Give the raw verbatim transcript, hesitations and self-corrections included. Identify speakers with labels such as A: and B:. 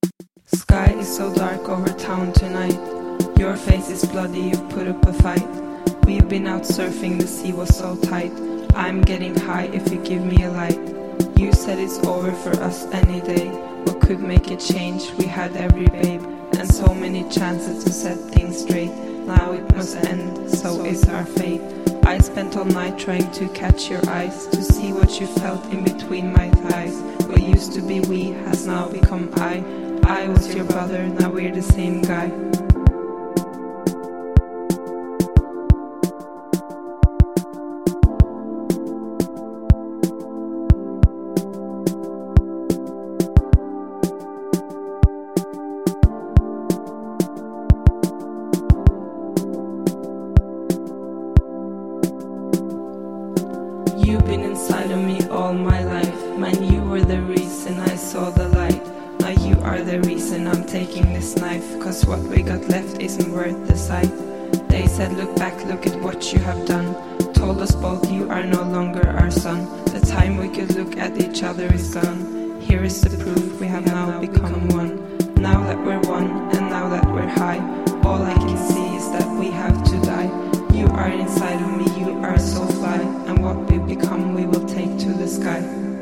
A: Sky is so dark over town tonight. Your face is bloody, you've put up a fight. We've been out surfing, the sea was so tight. I'm getting high if you give me a light. You said it's over for us any day. What could make it change? We had every babe and so many chances to set things straight. Now it must end, so is our fate. I spent all night trying to catch your eyes, to see what you felt in between my thighs. What used to be we has now become I. I was your brother, now we're the same guy. You've been inside of me all my life. Man, you were the reason I saw the light. Now you are the reason I'm taking this knife, cause what we got left isn't worth the sight. They said look back, look at what you have done. Told us both you are no longer our son. The time we could look at each other is gone. Here is the proof, we have now become one. Now that we're one, and now that we're high, all I can see is that we have to die. You are inside of me, you are so fly, and what we become we will take to the sky.